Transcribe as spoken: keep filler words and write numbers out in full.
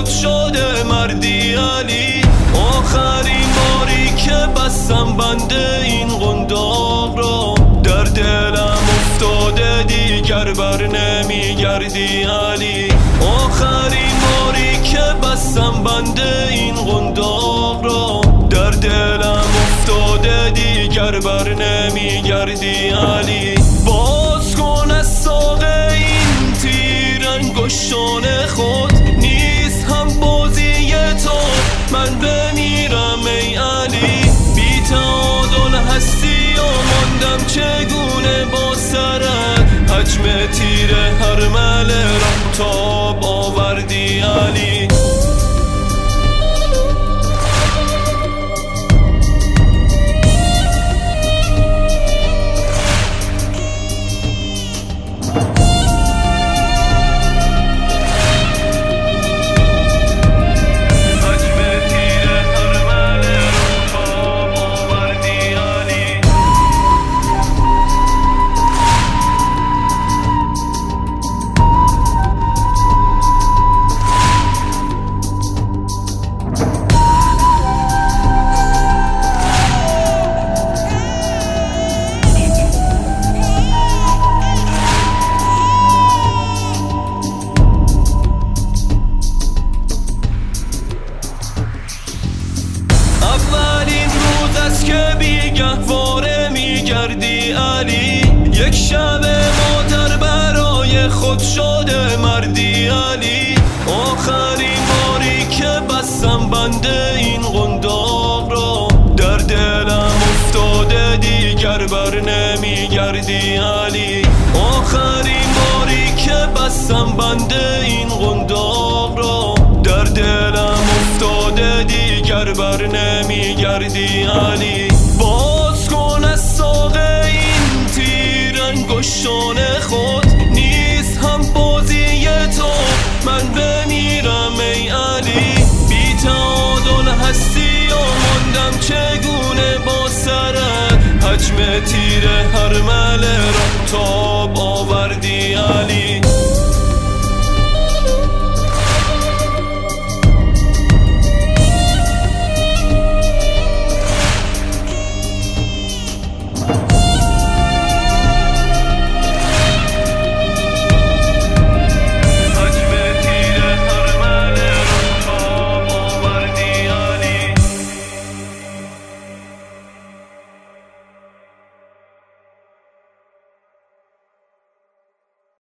خود شده مردی علی. آخرین باری که بستم بنده این قنداق را، در دلم افتاده دیگر بر نمیگردی علی. آخرین باری که بستم بنده این قنداق را، در دلم افتاده دیگر بر نمیگردی علی. باز کن از ساق این تیر انگشتان خود، نیست هم بازی تو من بمیرم ای علی. بی تعادل هستی و ماندم چگونه با سرت، حجم تیر هر مله را تاب آوردی علی. که بیگهواره میگردی علی. یک شب مادر برای خود شده مردی علی. آخرین باری که بستم بنده این قنداق را، در دلم افتاده دیگر بر نمیگردی علی. آخرین باری که بستم بنده این قنداق را، در دلم افتاده دیگر بر نمیگردی علی. باز کن از ساق این تیر انگشتان خود، نیست هم بازی تو من بمیرم ای علی. بی تعادل هستی و ماندم چگونه با سرت، حجم تیر هر مله را تاب آوردی علی.